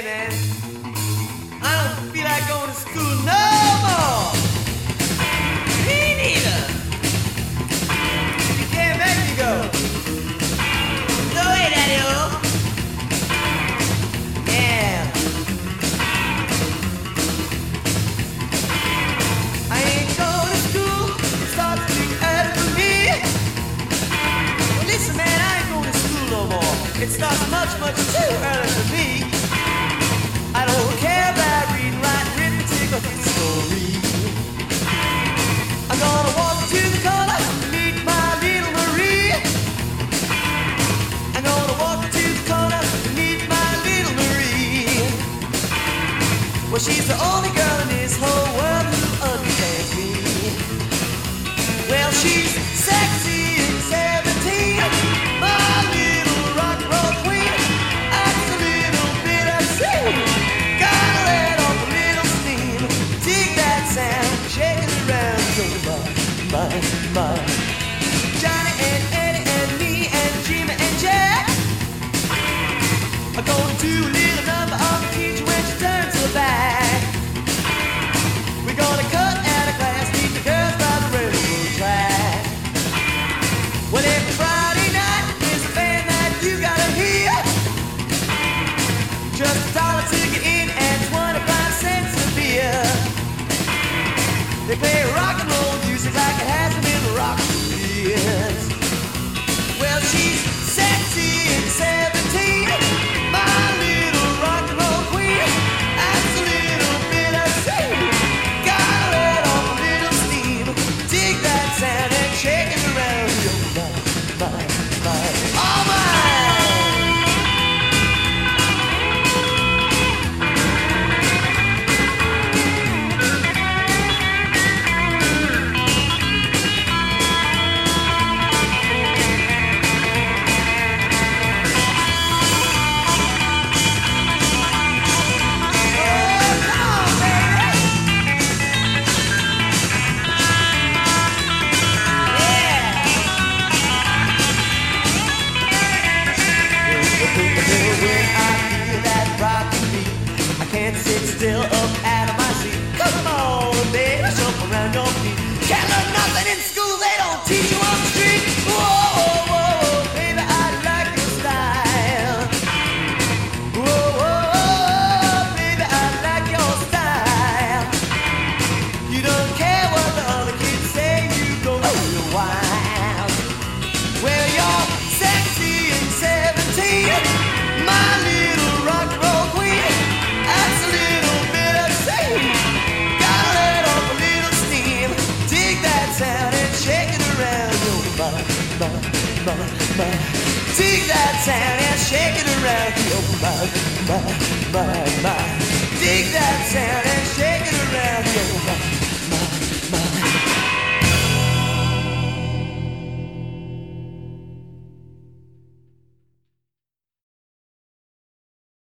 man. I don't feel like going to school no more. Me neither. You can't make me go. No way, Daddy-o. Yeah. I ain't going to school. It starts to be early for me. Well, listen, man, I ain't going to school no more. It starts much, much too early for me. I don't care about reading, writing, arithmetic, or history. I'm gonna walk to the corner to meet my little Marie. I'm gonna walk to the corner to meet my little Marie. Well, she's the only girl in this whole world who understands me. Well, she's sexy and 17, my little rock and roll queen. Acts a little bit obscene. Gotta let off a little steam. Dig that sound, shake it around. So my. Johnny and Eddie and me and Jimmy and Jack are gonna do a little number on the teacher when she turns her back. We're gonna cut out a class, meet the girls by the railroad track. Well, every Friday night is a band that you gotta hear. Just $1 to get in and 25 cents a beer. They play rock and roll music like it hasn't been rocked for years. Well, she's sexy and 17, my little rock and roll queen. That's a little bit obscene. Gotta let off a little steam. Dig that sound and shake it around. You're all mine. Can't sit still up out of my seat. Come on, baby, jump around your feet. Can't learn nothing in school, they don't teach you on the street. Whoa, baby, I like your style. Whoa, baby, I like your style. You don't care what the other kids say, you go real wild. Well, you're sexy and 17, my little rock and roll queen. That's a little bit obscene. Gotta let off a little steam. Dig that sound and shake it around. Your my. Dig that sound and shake it around. Your my. Dig that sound and shake it around. Your my.